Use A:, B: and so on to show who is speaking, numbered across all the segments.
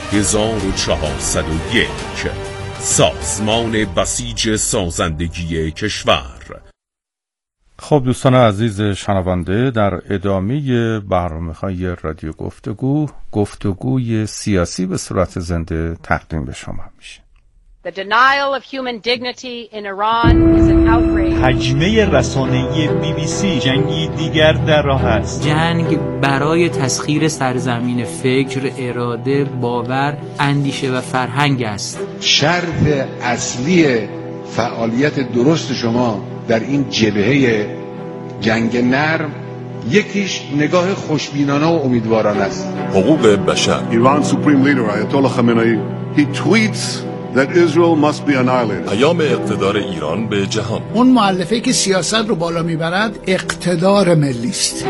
A: 1401 سازمان بسیج سازندگی کشور.
B: خب دوستان عزیز شنونده، در ادامه برنامه‌های رادیو گفتگوی سیاسی به صورت زنده تقدیم به شما میشه.
C: The denial of human dignity in Iran is an outrage.
D: حجمه رسانه‌ای BBC جنگی دیگر در راه است.
E: جنگ برای تسخیر سرزمین فکر، اراده، باور، اندیشه و فرهنگ است.
F: شرط اصلی فعالیت درست شما در این جبهه جنگ نرم یکیش نگاه خوشبینانه و امیدوارانه است.
G: حقوق بشر.
H: Iran's supreme leader Ayatollah Khamenei he tweets that Israel must be annihilated.
G: پیام اقتدار ایران به جهان.
I: اون مؤلفه‌ای که سیاست رو بالا میبرد اقتدار ملی است.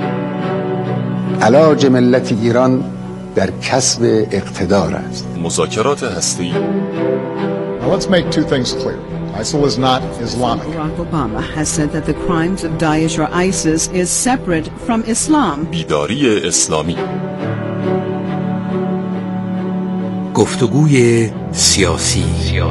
F: علاج ملت ایران در کسب اقتدار است.
G: مذاکرات هسته‌ای.
J: Let's make two things clear. ISIL is not Islamic.
K: Barack Obama has said that the crimes of Daesh or ISIS is separate from Islam.
G: بیداری اسلامی.
L: گفتگوی سیاسی.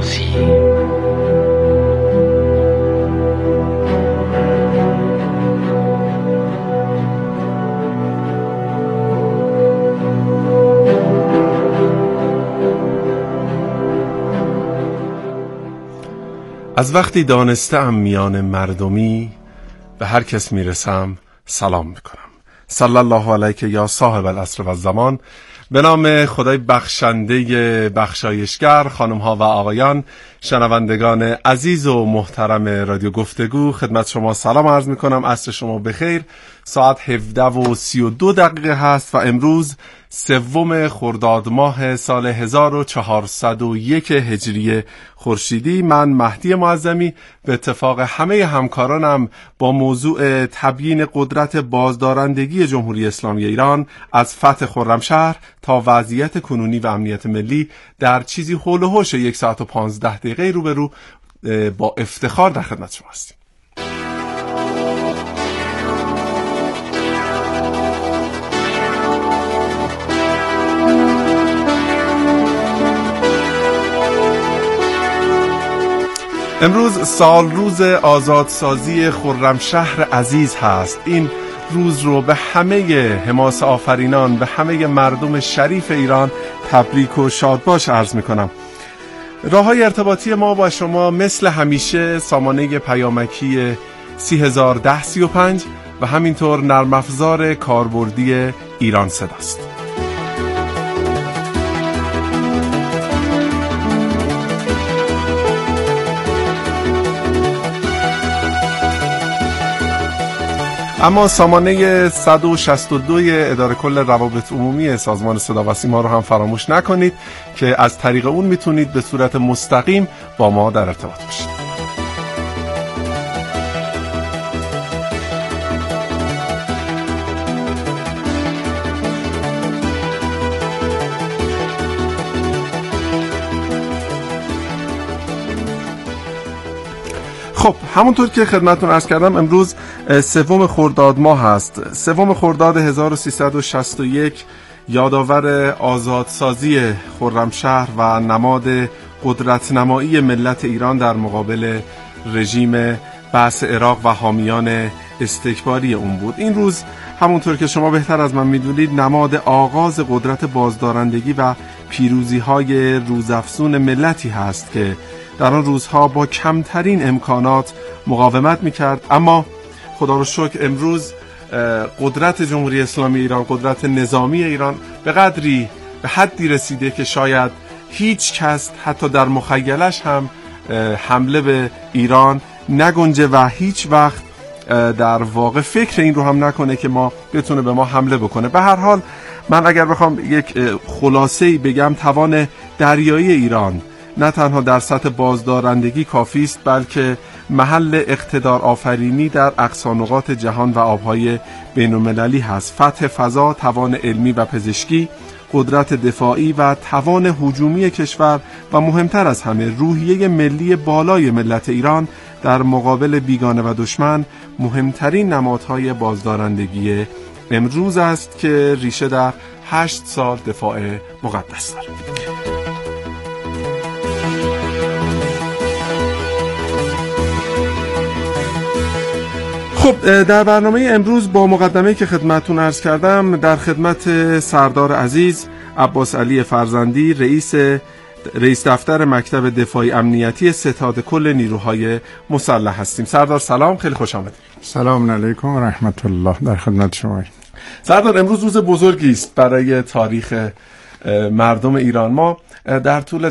B: از وقتی دانستم میان مردمی به هر کس میرسم سلام میکنم. صلی الله علیک یا صاحب العصر و الزمان. به نام خدای بخشنده بخشایشگر، خانم ها و آقایان، شنوندگان عزیز و محترم رادیو گفتگو، خدمت شما سلام عرض میکنم. عصر شما بخیر. ساعت 17:32 هست و امروز 3 خرداد ماه سال 1401 هجری خورشیدی. من مهدی معظمی به اتفاق همه همکارانم با موضوع تبیین قدرت بازدارندگی جمهوری اسلامی ایران از فتح خرمشهر تا وضعیت کنونی و امنیت ملی در چیزی حول و حوش 1 ساعت و 15 دقیقه روبرو با افتخار در خدمت شما هستیم. امروز سال روز آزادسازی خرمشهر عزیز هست. این روز رو به همه حماسه آفرینان، به همه مردم شریف ایران تبریک و شادباش عرض میکنم. راه‌های ارتباطی ما با شما مثل همیشه سامانه پیامکی 301035 و همینطور نرم افزار کاربردی ایران صداست. اما سامانه 162 اداره کل روابط عمومی سازمان صدا و سیما رو هم فراموش نکنید که از طریق اون میتونید به صورت مستقیم با ما در ارتباط باشید. خب همونطور که خدمتتون عرض کردم امروز 3 خرداد ماه هست. 3 خرداد 1361 یادآور آزادسازی خرمشهر و نماد قدرت نمایی ملت ایران در مقابل رژیم بعث عراق و حامیان استکباری اون بود. این روز همونطور که شما بهتر از من میدونید نماد آغاز قدرت بازدارندگی و پیروزی‌های روزافزون ملتی هست که در آن روزها با کمترین امکانات مقاومت میکرد. اما خدا رو شکر امروز قدرت جمهوری اسلامی ایران، قدرت نظامی ایران به قدری به حدی رسیده که شاید هیچ کس حتی در مخیلش هم حمله به ایران نگنجه و هیچ وقت در واقع فکر این رو هم نکنه که ما بتونه به ما حمله بکنه. به هر حال من اگر بخوام یک خلاصه‌ای بگم، توان دریایی ایران نه تنها در سطح بازدارندگی کافی است، بلکه محل اقتدار آفرینی در اقصا نقاط جهان و آبهای بین‌المللی هست. فتح فضا، توان علمی و پزشکی، قدرت دفاعی و توان هجومی کشور و مهمتر از همه روحیه ملی بالای ملت ایران در مقابل بیگانه و دشمن مهمترین نمادهای بازدارندگی امروز است که ریشه در 8 سال دفاع مقدس داره. خب در برنامه امروز با مقدمه‌ای که خدمتتون عرض کردم در خدمت سردار عزیز عباس علی فرزندی رئیس دفتر مکتب دفاعی امنیتی ستاد کل نیروهای مسلح هستیم. سردار سلام، خیلی خوش آمدید.
L: سلام علیکم و رحمت الله، در خدمت شما.
B: سردار امروز روز بزرگی است برای تاریخ مردم ایران. ما در طول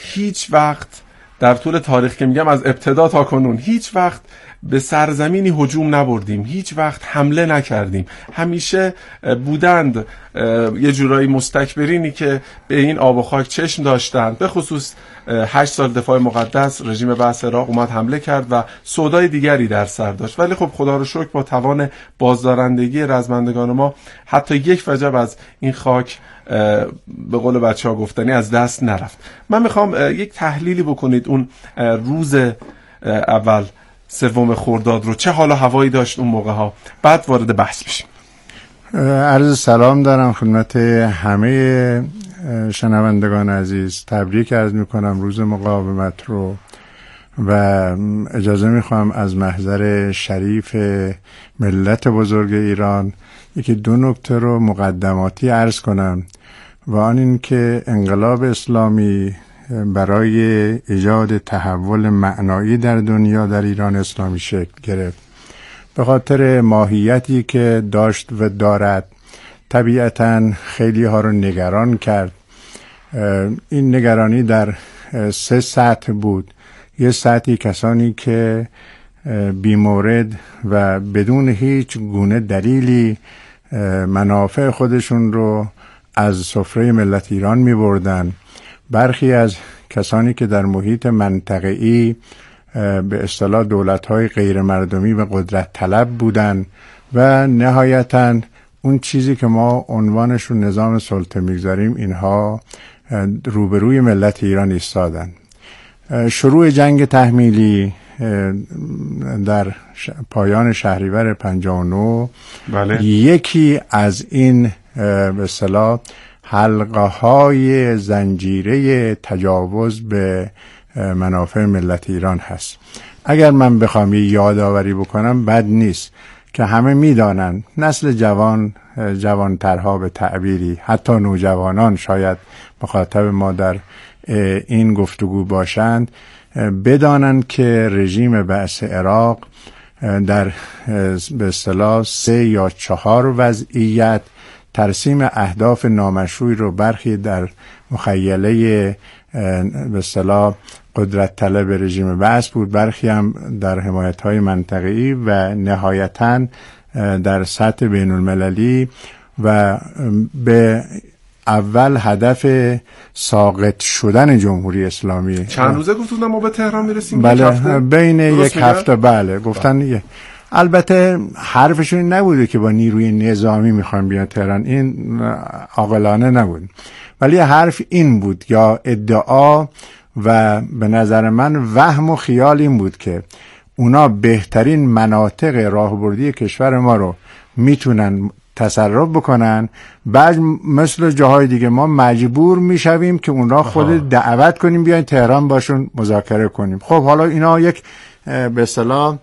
B: تاریخ که میگم از ابتدا تا کنون هیچ وقت به سرزمینی هجوم نبردیم، هیچ وقت حمله نکردیم. همیشه بودند یه جورایی مستکبرینی که به این آب و خاک چشم داشتند. به خصوص 8 سال دفاع مقدس رژیم بعث عراق اومد حمله کرد و سودای دیگری در سر داشت، ولی خب خدا رو شکر با توان بازدارندگی رزمندگان ما حتی یک وجب از این خاک به قول بچه‌ها گفتنی از دست نرفت. من میخوام یک تحلیلی بکنید اون روز اول 3 خرداد رو، چه حال و هوایی داشت اون موقع ها، بعد وارد بحث بشیم.
L: عرض سلام دارم خدمت همه شنوندگان عزیز. تبریک عرض میکنم روز مقاومت رو و اجازه میخوام از محضر شریف ملت بزرگ ایران یکی 2 نکته رو مقدماتی عرض کنم و آن این که انقلاب اسلامی برای ایجاد تحول معنایی در دنیا در ایران اسلامی شکل گرفت. به خاطر ماهیتی که داشت و دارد طبیعتاً خیلی ها رو نگران کرد. این نگرانی در 3 سطح بود. یه سطحی کسانی که بیمورد و بدون هیچ گونه دلیلی منافع خودشون رو از سفره ملت ایران می بردن. برخی از کسانی که در محیط منطقه‌ای به اصطلاح دولت‌های غیر مردمی و قدرت طلب بودن و نهایتاً اون چیزی که ما عنوانش رو نظام سلطه میگذاریم، اینها روبروی ملت ایران ایستادن. شروع جنگ تحمیلی در پایان شهریور 59
B: بله.
L: یکی از این به اصطلاح حلقه‌های زنجیره تجاوز به منافع ملت ایران هست. اگر من بخوام یادآوری بکنم بد نیست که همه میدانن، نسل جوانترها به تعبیری، حتی نوجوانان شاید مخاطب ما در این گفتگو باشند، بدانند که رژیم بعث عراق در به اصطلاح 3 یا 4 وضعیت ترسیم اهداف نامشروعی رو برخی در مخیله به اصطلاح قدرت طلب رژیم بعث بود، برخی هم در حمایت‌های منطقه‌ای و نهایتاً در سطح بین المللی و به اول هدف ساقط شدن جمهوری اسلامی.
B: چند روزه گفتن ما به تهران میرسیم؟
L: بله، بین 1 هفته. بله گفتن البته حرفشون این نبوده که با نیروی نظامی میخوان بیان تهران، این عاقلانه نبود، ولی حرف این بود یا ادعا و به نظر من وهم و خیال این بود که اونا بهترین مناطق راهبردی کشور ما رو میتونن تصرف بکنن، بعد مثل جاهای دیگه ما مجبور میشویم که اونا خود دعوت کنیم بیاین تهران باشون مذاکره کنیم. خب حالا اینا یک به اصطلاح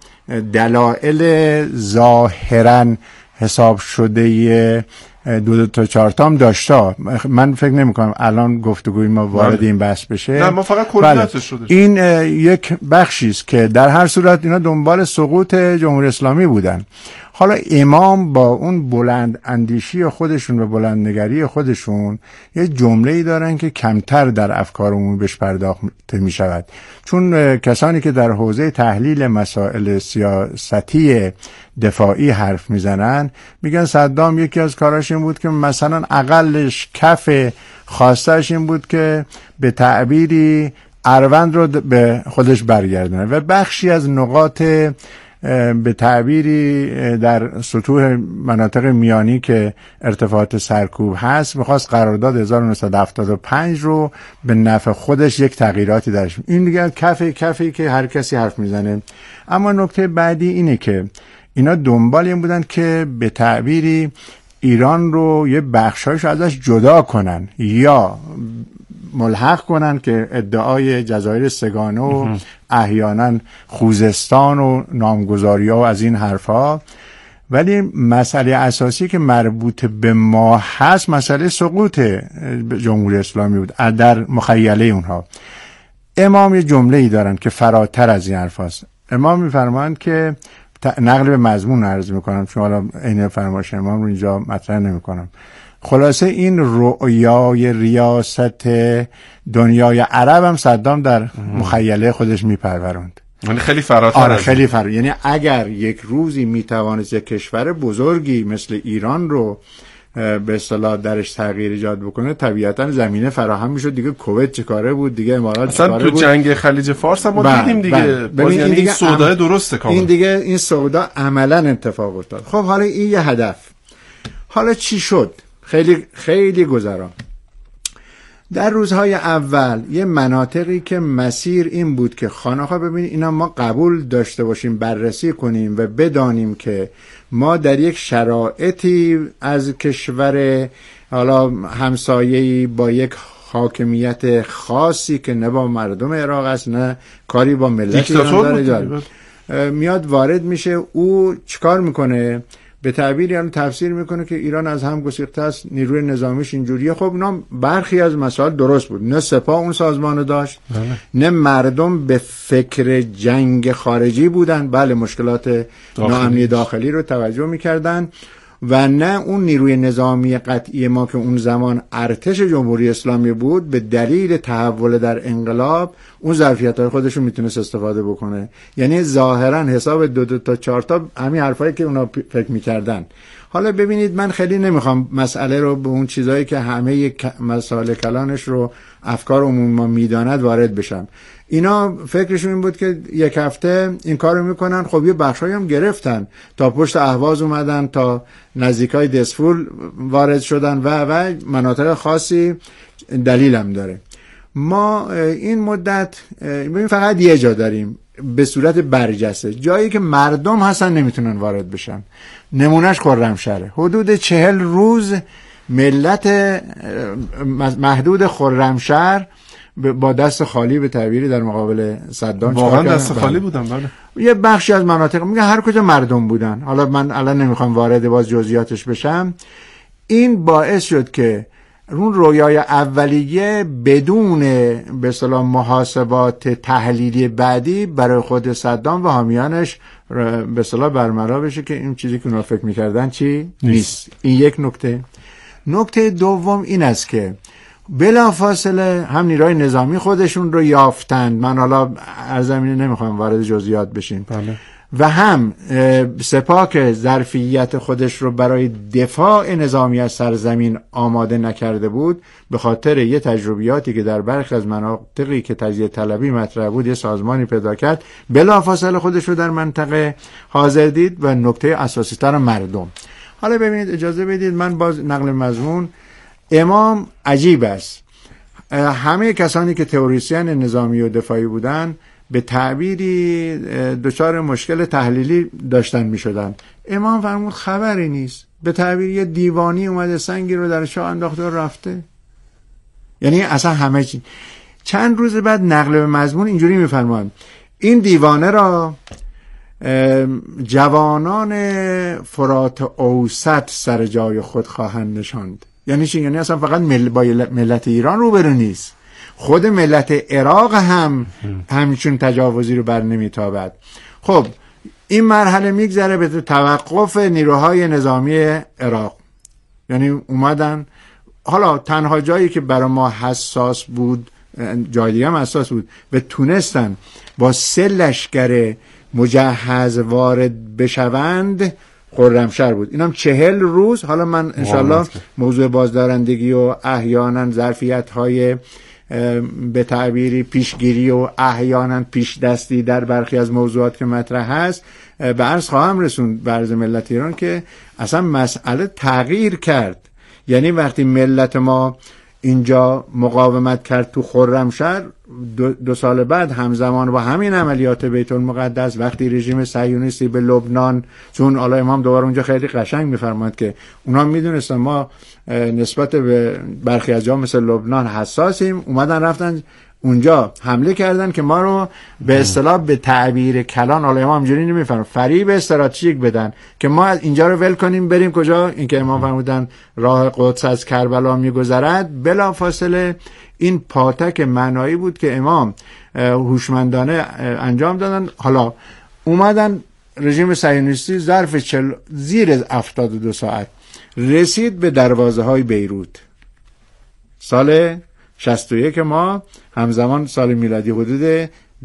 L: دلایل ظاهرا حساب شده 2 تا 4 تا هم داشته. من فکر نمی کنم الان گفتگوی ما وارد این بحث بشه.
B: نه، ما فقط کلیاتش شده.
L: این یک بخشی است که در هر صورت اینا دنبال سقوط جمهوری اسلامی بودن. حالا امام با اون بلند اندیشی خودشون و بلند نگری خودشون یه جمله‌ای دارن که کمتر در افکار عمومی بهش پرداخته می شود، چون کسانی که در حوزه تحلیل مسائل سیاستی دفاعی حرف میزنن میگن صدام یکی از کاراش این بود که مثلا اقلش کف خواستش این بود که به تعبیری اروند رو به خودش برگردونه و بخشی از نقاط به تعبیری در سطوح مناطق میانی که ارتفاعات سرکوب هست میخواست قرارداد 1975 رو به نفع خودش یک تغییراتی درش. این دیگه کفی که هر کسی حرف میزنه. اما نکته بعدی اینه که اینا دنبال این بودن که به تعبیری ایران رو یه بخشایش ازش جدا کنن یا ملحق کنن که ادعای جزایر سگانه و احیانا خوزستان و نامگذاری‌ها و از این حرفا. ولی مسئله اساسی که مربوط به ما هست مسئله سقوط جمهوری اسلامی بود در مخیله اونها. امام یه جمله‌ای دارن که فراتر از این حرف هست. امام میفرمایند که نقل به مضمون عرض میکنم چون حالا عین فرمایش امام رو اینجا مطرح نمیکنم. خلاصه این رؤیای ریاست دنیای عرب هم صدام در مخیله خودش میپروراند.
B: یعنی خیلی فراتر.
L: آره خیلی فراتر. یعنی اگر یک روزی میتوانست یک کشور بزرگی مثل ایران رو به اصطلاح درش تغییر ایجاد بکنه، طبیعتا زمینه فراهم میشد. دیگه کویت چه کاره بود، دیگه امارات چه کاره بود.
B: تو جنگ خلیج فارس هم ما دیدیم دیگه. یعنی این سودا درسته کاملا.
L: این دیگه این سودا عملا اتفاق افتاد. خب حالا این یه هدف. حالا چی شد؟ خیلی خیلی گذرا. در روزهای اول یه مناطقی که مسیر این بود که خانه‌ها ببینید اینا ما قبول داشته باشیم، بررسی کنیم و بدانیم که ما در یک شرایطی از کشور حالا همسایه‌ای با یک حاکمیت خاصی که نه با مردم عراق است نه کاری با ملت ایران داره میاد وارد میشه. او چیکار میکنه؟ به تعبیر یعنی تفسیر میکنه که ایران از هم گسیخته است، نیروی نظامیش اینجوریه. خب اینا برخی از مسائل درست بود. نه سپاه اون سازمانو داشت، نه مردم به فکر جنگ خارجی بودن، بله مشکلات ناامنی داخلی رو توجه میکردن، و نه اون نیروی نظامی قطعی ما که اون زمان ارتش جمهوری اسلامی بود به دلیل تحول در انقلاب اون ظرفیت‌های خودش رو میتونست استفاده بکنه. یعنی ظاهرا حساب 2 تا 4 تا همین حرفایی که اونا فکر میکردن. حالا ببینید من خیلی نمیخوام مسئله رو به اون چیزایی که همه مسائل کلانش رو افکار عمومی ما میداند وارد بشم. اینا فکرشون این بود که یک هفته این کارو میکنن. خب یه بخشایی هم گرفتن، تا پشت اهواز اومدن، تا نزدیکای دسفول وارد شدن و مناطق خاصی. دلیلم داره. ما این مدت ببین فقط یه جا داریم به صورت برجسته، جایی که مردم هستن نمیتونن وارد بشن. نمونهش خرمشهره. حدود 40 روز ملت محدود خرمشهر با دست خالی به تعبیری در مقابل صدام
B: واقعا دست خالی بودن. بله
L: یه بخشی از مناطق میگه هر کجا مردم بودن. حالا من الان نمیخوام وارد باز جزئیاتش بشم. این باعث شد که اون رویای اولیه بدون به اصطلاح محاسبات تحلیلی بعدی برای خود صدام و حامیانش به اصطلاح برملا بشه که این چیزی که اونا فکر میکردن چی نیست. این یک نکته. نکته دوم این است که بلافاصله هم نیروی نظامی خودشون رو یافتند. من حالا از زمینه نمیخوام وارد جزئیات بشیم.
B: بله.
L: و هم سپاه که ظرفیت خودش رو برای دفاع نظامی از سرزمین آماده نکرده بود، به خاطر یه تجربیاتی که در برخی از مناطقی که تجزیه طلبی مطرح بود یه سازمانی پیدا کرد، بلافاصله خودش رو در منطقه حاضر دید. و نکته اساسی تر مردم. حالا ببینید اجازه بدید من باز نقل مضمون. امام عجیب است. همه کسانی که تئوریسین نظامی و دفاعی بودن به تعبیری دچار مشکل تحلیلی داشتن می شدن. امام فرمود خبری نیست. به تعبیر یه دیوانی اومده سنگی رو در شاه انداخته و رفته. یعنی اصلا همه چی. چند روز بعد نقل به مضمون اینجوری می فرمان این دیوانه را جوانان فرات اوسط سر جای خود خواهند نشاند. یعنی چی؟ یعنی اصلا فقط با ملت ایران روبرو نیست، خود ملت عراق هم همچون تجاوزی رو بر نمیتابد. خب این مرحله میگذره به توقف نیروهای نظامی عراق. یعنی اومدن، حالا تنها جایی که برای ما حساس بود، جای دیگه هم حساس بود، و تونستن با 3 لشکر مجهز وارد بشوند خرمشهر بود. اینم 40 روز. حالا من انشالله موضوع بازدارندگی و احیانا ظرفیت‌های به تعبیری پیشگیری و احیانا پیش دستی در برخی از موضوعات که مطرح هست به عرض خواهم رسوند به عرض ملت ایران که اصلا مسئله تغییر کرد. یعنی وقتی ملت ما اینجا مقاومت کرد تو خرمشهر، دو سال بعد همزمان با همین عملیات بیت المقدس وقتی رژیم صهیونیستی به لبنان، چون حالا امام دوباره اونجا خیلی قشنگ میفرماد که اونا میدونستن ما نسبت به برخی از جا مثل لبنان حساسیم، اومدن رفتن اونجا حمله کردن که ما رو به اصطلاح به تعبیر کلان، حالا امام اینجوری نمیفرماد، فریب استراتژیک بدن که ما از اینجا رو ول کنیم بریم کجا. این که امام فرمودن راه قدس از کربلا میگذرد، بلافاصله این پاتک معنایی بود که امام هوشمندانه انجام دادن. حالا اومدن رژیم صهیونیستی ظرف زیر 72 ساعت رسید به دروازه های بیروت. سال 61 ما همزمان سال میلادی حدود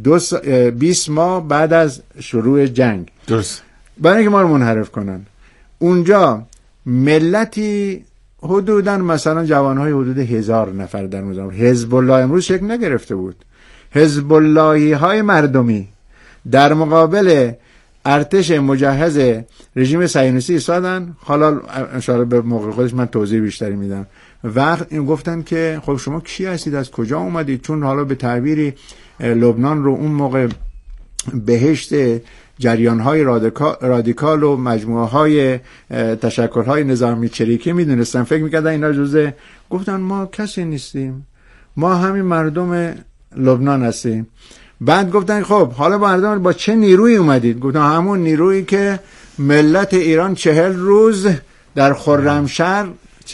L: 20 ماه بعد از شروع جنگ،
B: درست،
L: برای اینکه ما رو منحرف کنن. اونجا ملتی حدوداً مثلا جوانهای حدود 1000 نفر در اونجا، حزب الله امروز شکل نگرفته بود، حزب اللهی های مردمی در مقابل ارتش مجهز رژیم صهیونیستی ایستادن. حالا انشاءالله به موقع خودش من توضیح بیشتری میدم. وقت این گفتن که خب شما کی هستید، از کجا اومدید؟ چون حالا به تعبیری لبنان رو اون موقع بهشت جریان‌های رادیکال و مجموعه‌های تشکل‌های نظامی چریکی میدونستن، فکر می‌کردن اینا جزء، گفتن ما کسی نیستیم، ما همین مردم لبنان هستیم. بعد گفتن خب حالا مردم با چه نیرویی اومدید؟ گفتن همون نیرویی که ملت ایران 40 روز در خرمشهر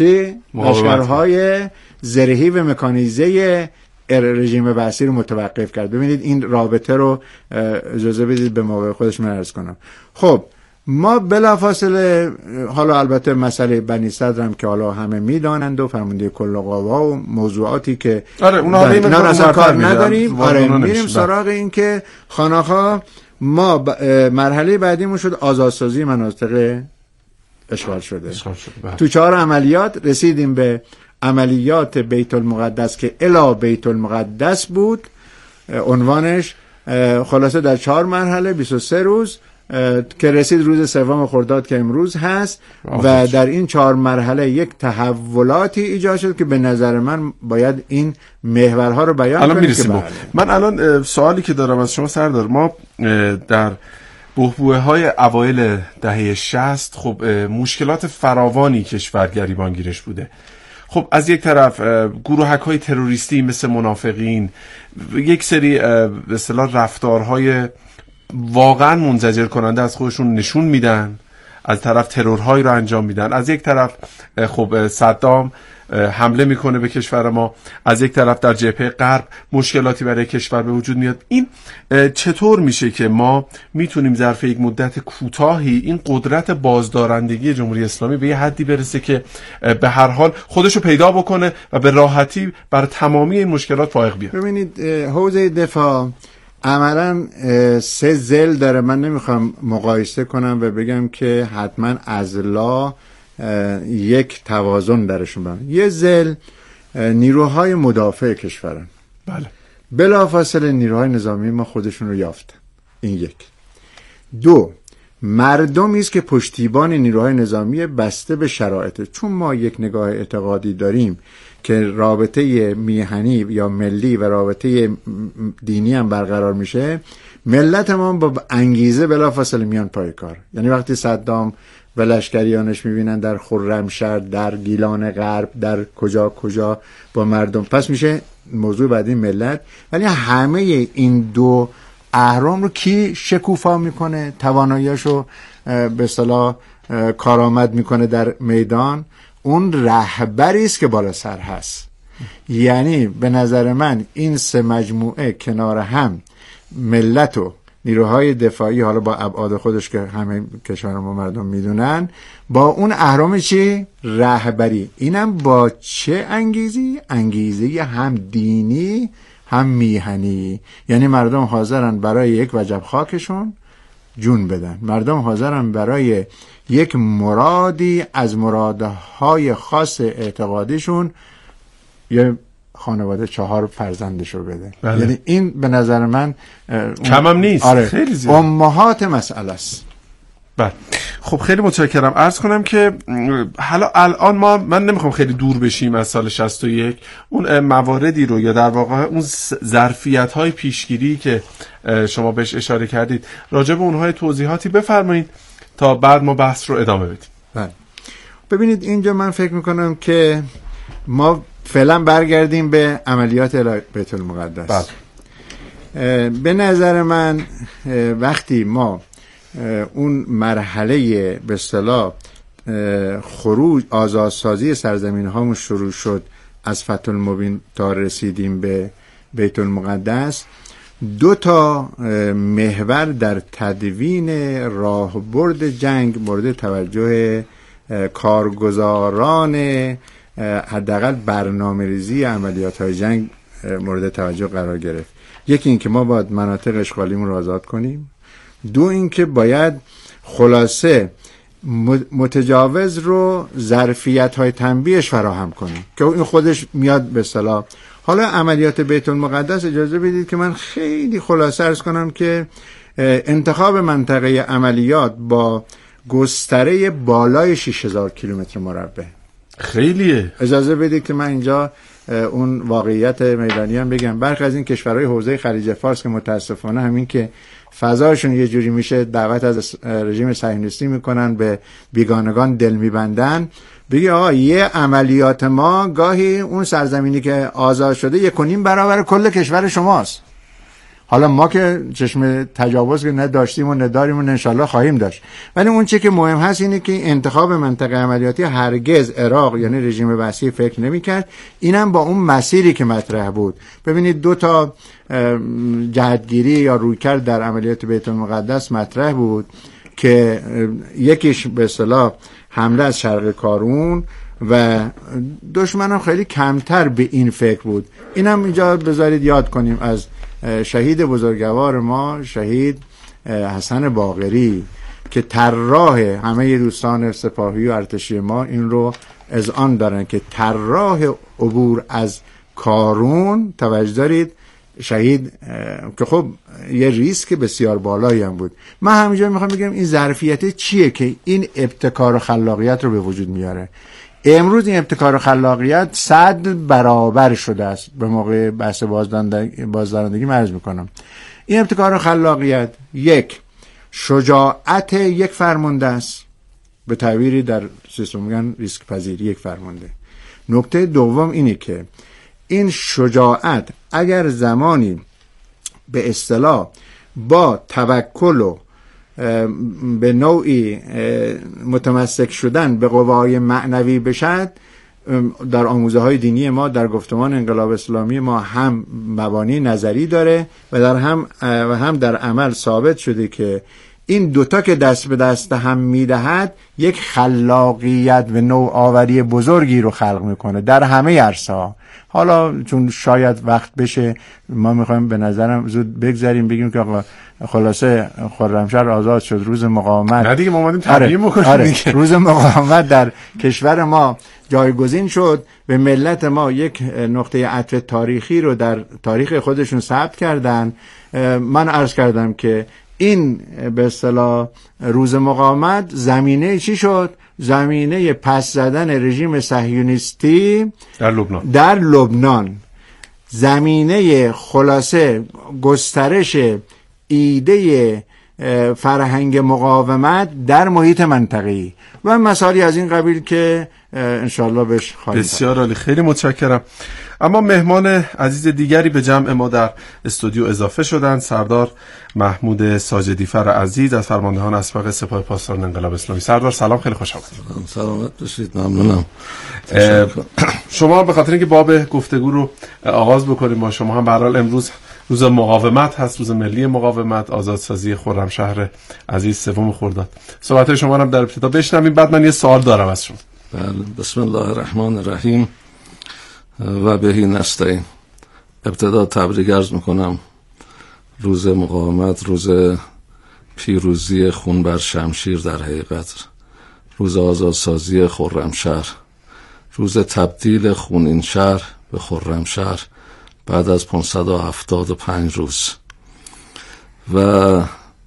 L: لشکرهای زرهی و مکانیزه رژیم بعثی رو متوقف کرد. ببینید این رابطه رو اجازه بدید به موقع خودش من عرض کنم. خب ما بلافاصله، حالا البته مسئله بنی صدر هم که حالا همه میدانند و فرمانده کل قوا و موضوعاتی که
B: اونا
L: اصلا کار نداریم، میریم سراغ این که خاناخا ما مرحله بعدیمون شد آزادسازی مناطق اشغال شده. تو 4 عملیات رسیدیم به عملیات بیت المقدس که الی بیت المقدس بود عنوانش، خلاصه در 4 مرحله 23 روز که رسید روز 3 خرداد که امروز هست. و در این 4 مرحله یک تحولاتی ایجاد شد که به نظر من باید این محورها رو بیان کنیم که
B: من الان سوالی که دارم از شما سردار، ما در بحبوحه‌های اوایل دهه 60 خب مشکلات فراوانی کشور گریبانگیرش بوده. خب از یک طرف گروهک‌های تروریستی مثل منافقین یک سری به اصطلاح رفتارهای واقعا منزجر کننده از خودشون نشون میدن، از طرف ترورهایی رو انجام میدن، از یک طرف خب صدام حمله میکنه به کشور ما، از یک طرف در جبهه غرب مشکلاتی برای کشور به وجود میاد. این چطور میشه که ما میتونیم ظرف یک مدت کوتاهی این قدرت بازدارندگی جمهوری اسلامی به یه حدی برسه که به هر حال خودشو پیدا بکنه و به راحتی بر تمامی این مشکلات فائق بیاد؟
L: ببینید حوزه دفاع عملا 3 ضلع داره. من نمیخوام مقایسه کنم و بگم که حتما اضلاع یک توازن درشون بمونه. یه ضلع نیروهای مدافع کشورن،
B: بله،
L: بلافاصله نیروهای نظامی ما خودشون رو یافتن. این 1. 2 مردمی است که پشتیبان نیروهای نظامی بسته به شرایط. چون ما یک نگاه اعتقادی داریم که رابطه میهنی یا ملی و رابطه دینی هم برقرار میشه، ملت ما با انگیزه بلافاصله میان پای کار. یعنی وقتی صدام و لشکریانش میبینن در خرمشهر، در گیلان غرب، در کجا با مردم، پس میشه موضوع بعدی ملت. ولی همه این 2 اهرام رو کی شکوفا میکنه، تواناییاشو به اصطلاح کارآمد میکنه در میدان؟ اون رهبری است که بالا سر هست. یعنی به نظر من این 3 مجموعه کنار هم، ملت و نیروهای دفاعی، حالا با ابعاد خودش که همه کشور ما مردم میدونن، با اون اهرام چی؟ رهبری. اینم با چه انگیزه هم دینی هم میهنی. یعنی مردم حاضرن برای یک وجب خاکشون جون بدن، مردم حاضرن برای یک مرادی از مرادهای خاص اعتقادیشون یه خانواده 4 فرزندشو بده.
B: بله.
L: یعنی این به نظر من
B: کمم نیست.
L: آره،
B: خیلی زیاد.
L: امهات مسئله است.
B: بله. خب خیلی متشکرم. عرض کنم که حالا الان من نمیخوام خیلی دور بشیم از سال 61، اون مواردی رو یا در واقع اون ظرفیت‌های پیشگیری که شما بهش اشاره کردید راجع به اونها توضیحاتی بفرمایید تا بعد ما بحث رو ادامه بدیم.
L: بله. ببینید اینجا من فکر میکنم که ما فعلا برگردیم به عملیات بیت المقدس. بله. به نظر من وقتی ما اون مرحله به اصطلاح خروج آزادسازی سرزمین هامون شروع شد از فتح المبین تا رسیدیم به بیت المقدس، 2 تا محور در تدوین راهبرد جنگ مورد توجه کارگزاران حداقل برنامه‌ریزی عملیات‌های جنگ مورد توجه قرار گرفت. یکی این که ما باید مناطق اشغالیمون رو آزاد کنیم، 2 این که باید خلاصه متجاوز رو ظرفیت‌های تنبیهش فراهم کنیم که این خودش میاد به اصطلاح. حالا عملیات بیت المقدس اجازه بدید که من خیلی خلاصه عرض کنم که انتخاب منطقه عملیات با گستره بالای 6000 کیلومتر مربع
B: خیلیه.
L: اجازه بدید که من اینجا اون واقعیت میدانی هم بگم. برخی از این کشورهای حوزه خلیج فارس که متاسفانه همین که فضاشون یه جوری میشه دعوت از رژیم صهیونیستی میکنن، به بیگانگان دل میبندن، بگی آقا یه عملیات ما گاهی اون سرزمینی که آزاد شده 1.5 برابر کل کشور شماست. حالا ما که چشم تجاوز که نداشتیم و نداریم و انشالله خواهیم داشت، ولی اون چی که مهم هست اینه که انتخاب منطقه عملیاتی هرگز عراق یعنی رژیم وسیع فکر نمی‌کرد. اینم با اون مسیری که مطرح بود. ببینید 2 تا جهتگیری یا رویکرد در عملیات بیت المقدس مطرح بود که یکیش به اصطلاح حمله از شرق کارون و دشمنان خیلی کمتر به این فکر بود. اینم اینجا بذارید یاد کنیم از شهید بزرگوار ما، شهید حسن باقری که طراح همه دوستان سپاهی و ارتشی ما این رو اذعان دارن که طراح عبور از کارون، توجه دارید، شهید که خب یه ریسک بسیار بالایی هم بود. من همینجا میخوام بگم این ظرفیت چیه که این ابتکار و خلاقیت رو به وجود میاره. امروز این ابتکار و خلاقیت 100 برابر شده است. به موقع بحث بازدارندگی عرض میکنم این ابتکار و خلاقیت 1 شجاعت یک فرمانده است، به تعبیری در سیستم میگن ریسک پذیری یک فرمانده. نکته دوم اینه که این شجاعت اگر زمانی به اصطلاح با توکل و به نوعی متمسک شدن به قوای معنوی بشد، در آموزه های دینی ما در گفتمان انقلاب اسلامی ما هم مبانی نظری داره و هم در عمل ثابت شده که این 2 تا که دست به دست هم میدهد یک خلاقیت و نوآوری بزرگی رو خلق میکنه در همه عرصه‌ها. حالا چون شاید وقت بشه ما میخوایم به نظرم زود بگذاریم بگیم که آقا خلاصه خرمشهر آزاد شد، روز مقاومت
B: نه دیگه ما اومدیم تبیین بکنیم
L: روز مقاومت در کشور ما جایگزین شد، به ملت ما یک نقطه عطف تاریخی رو در تاریخ خودشون ثبت کردن. من عرض کردم که این به اصطلاح روز مقاومت زمینه چی شد؟ زمینه پس زدن رژیم صهیونیستی در لبنان، زمینه خلاصه گسترش ایده فرهنگ مقاومت در محیط منطقه‌ای و مسائلی از این قبیل که انشالله بهش خواهیم.
B: بسیار عالی، خیلی متشکرم. اما مهمان عزیز دیگری به جمع ما در استودیو اضافه شدند. سردار محمود ساجدیفر عزیز از فرماندهان اسبق سپاه پاسداران انقلاب اسلامی. سردار سلام، خیلی خوش آمدید.
M: سلامت باشید، ممنونم.
B: شما به خاطر اینکه باب گفتگو رو آغاز بکنیم با شما هم، به هر حال امروز روز مقاومت هست، روز ملی مقاومت، آزادسازی خرمشهر عزیز 3 خرداد. صحبت شما رو در ابتدا بشنویم، بعد من یه سوال دارم از شما.
M: بله، بسم الله الرحمن الرحیم و بهی نستعین. ابتدا تبریک عرض میکنم. روز مقاومت، روز پیروزی خون بر شمشیر، در حقیقت روز آزادسازی خرمشهر، روز تبدیل خونین شهر به خرمشهر بعد از 575 روز. و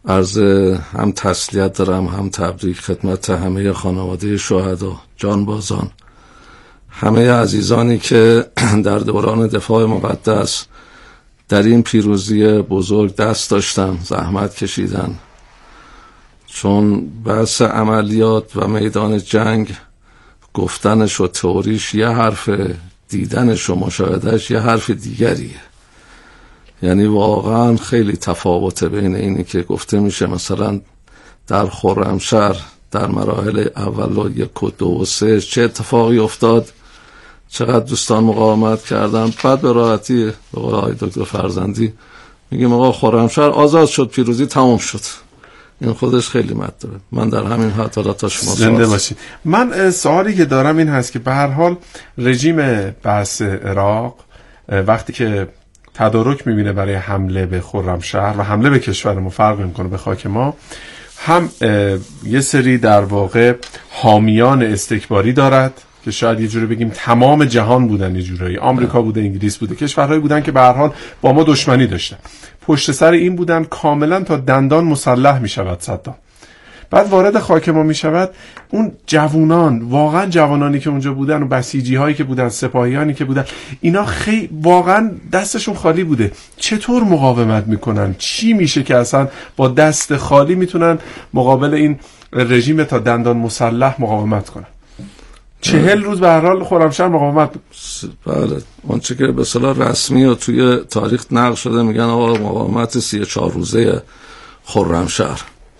M: عرض هم تسلیت دارم هم تبریک خدمت همه خانواده شهدا، جانبازان، همه عزیزانی که در دوران دفاع مقدس در این پیروزی بزرگ دست داشتن، زحمت کشیدن. چون بحث عملیات و میدان جنگ گفتنش و تئوریش یه حرف، دیدنش و مشاهدهش یه حرف دیگریه. یعنی واقعا خیلی تفاوته بین اینی که گفته میشه مثلا در خرمشهر در مراحل اول و 1 و 2 و 3 چه اتفاقی افتاد، چقدر دوستان مقاومت کردن، بعد به راحتی به قول آقای دکتر فرزندی میگیم آقا خرمشهر آزاد شد، پیروزی تمام شد. این خودش خیلی مطلبه. من در همین حد حالا تا شما
B: زنده باشید. من سوالی که دارم این هست که به هر حال رژیم بحث عراق وقتی که تدارک میبینه برای حمله به خرمشهر و حمله به کشور ما، فرق میکنه به خاک ما، هم یه سری در واقع حامیان استکباری دارد که شاید یه جوری بگیم تمام جهان بودن، یه جورایی آمریکا بوده، انگلیس بوده، کشورهایی بودن که به هر حال با ما دشمنی داشتن، پشت سر این بودن کاملا تا دندان مسلح میشود صدام. بعد وارد خاک ما میشود، اون جوانان، واقعا جوانانی که اونجا بودن و بسیجی هایی که بودن، سپاهیانی که بودن، اینا خیلی واقعا دستشون خالی بوده. چطور مقاومت میکنن؟ چی میشه که اصلا با دست خالی میتونن مقابل این رژیم تا دندان مسلح مقاومت کنن؟ 40 روز به هر حال خرمشهر مقاومت بود.
M: بله، اون چه که به اصطلاح رسمی و توی تاریخ نقل شده میگن آقا مقاومت 34 روزه خرمشهر.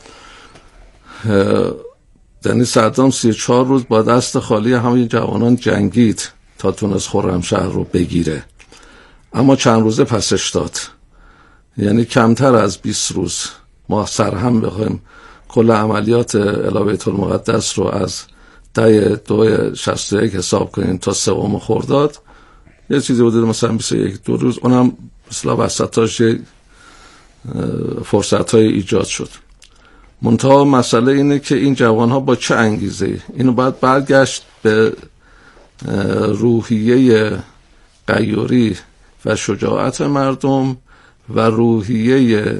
M: یعنی صدام 34 روز با دست خالی همین جوانان جنگید تا تونست خرمشهر رو بگیره، اما چند روزه پسش داد. یعنی کمتر از 20 روز ما سرهم بخوایم کل عملیات الی بیت المقدس رو از 10/2/61 حساب کنیم تا 3 خرداد، یه چیزی بوده مثلا 21 روز، اونم مثلا وسطاش فرصت‌های ایجاد شد. منتها مسئله اینه که این جوانها با چه انگیزه اینو باید برگشت به روحیه غیوری و شجاعت مردم و روحیه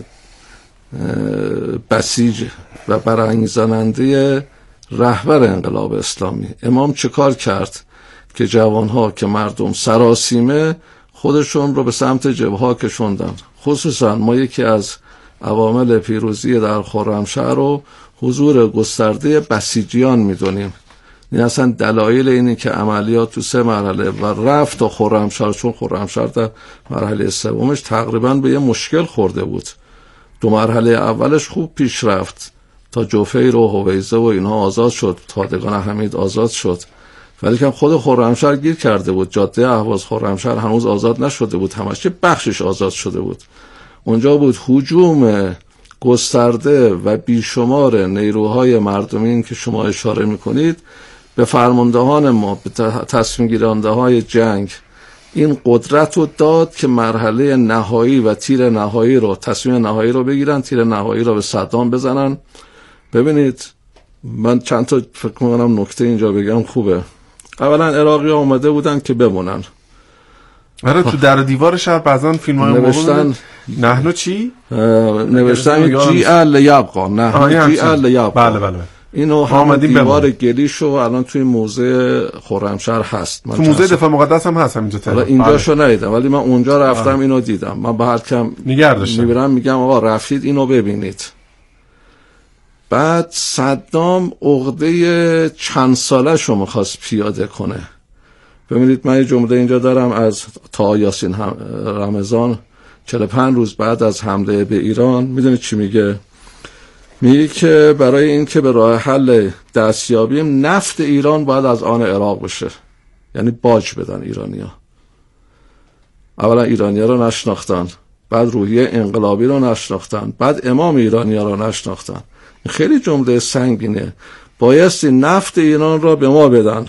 M: بسیج و برانگیزاننده رهبر انقلاب اسلامی. امام چه کار کرد که جوانها که مردم سراسیمه خودشون رو به سمت جبهه کشوندن؟ خصوصا ما یکی از عوامل پیروزی در خرمشهر رو حضور گسترده بسیجیان میدونیم. این اصلا دلایل اینی که عملیات تو 3 مرحله و رفت تا خرمشهر، چون خرمشهر در مرحله 3 تقریبا به یه مشکل خورده بود. 2 مرحله اولش خوب پیش رفت تا جوفیر و هویزه و اینها آزاد شد، پادگان حمید آزاد شد، ولی که خود خرمشهر گیر کرده بود. جاده اهواز خرمشهر هنوز آزاد نشده بود، همش بخشش آزاد شده بود. اونجا بود هجوم گسترده و بیشمار نیروهای مردمین که شما اشاره میکنید به فرماندهان ما، به تصمیم گیرنده های جنگ این قدرت رو داد که مرحله نهایی و تیر نهایی رو، تصمیم نهایی رو بگیرن، تیر نهایی رو به صدام بزنن. ببینید من چند تا فکر میکنم نکته اینجا بگم خوبه. اولا عراقی ها اومده بودن که بمونن.
B: آره، تو در دیوار شهر بعضا فیلم های
M: نوشتن
B: نحنو چی؟
M: نوشتن جی ال یبقا، نحنو جی ال یبقا.
B: بله بله.
M: اینو هم دیوار گلیشو الان توی موزه خرمشهر هست.
B: تو موزه دفاع مقدس هم هست همینجا.
M: حالا اینجاشو ندیدم ولی من اونجا رفتم اینو دیدم. من به هر کم میبرم میگم آقا رفتید اینو ببینید. بعد صدام عقده چند ساله شو میخواست پیاده کنه. ببینید من یه جمله اینجا دارم از تا یاسین رمضان 45 روز بعد از حمله به ایران. میدونید چی میگه؟ میگه که برای این که به راه حل دست یابیم نفت ایران باید از آن عراق بشه، یعنی باج بدن ایرانیا. اولا ایرانیا رو نشناختن، بعد روحیه انقلابی رو نشناختن، بعد امام ایرانیا رو نشناختن. خیلی جمله سنگینه. بایستی نفت ایران را به ما بدن.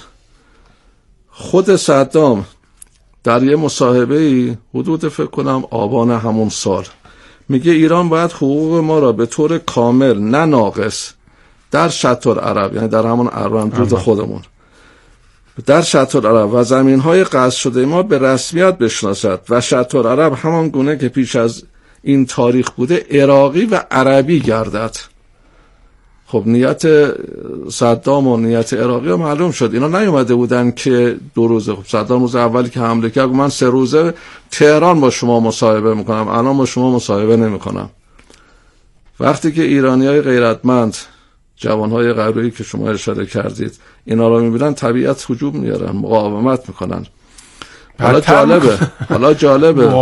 M: خود صدام در یه مصاحبه‌ای حدود فکر کنم آبان همون سال میگه ایران باید حقوق ما را به طور کامل نه ناقص در شطر عرب، یعنی در همون اروندرود خودمون، در شطر عرب و زمین‌های قصد شده ما به رسمیت بشناسد و شطر عرب همان گونه که پیش از این تاریخ بوده عراقی و عربی گردد. خب نیت صدام و نیت عراقی ها معلوم شد. اینا نیومده بودن که 2 روزه. خب صدام روز اولی که حمله کرد من 3 روزه تهران با شما مصاحبه میکنم، الان با شما مصاحبه نمیکنم. وقتی که ایرانیای غیرتمند، جوانهای غروری که شما اشاره کردید، اینا رو میبینن طبیعت هجوم میارن، مقاومت میکنن. حالا جالبه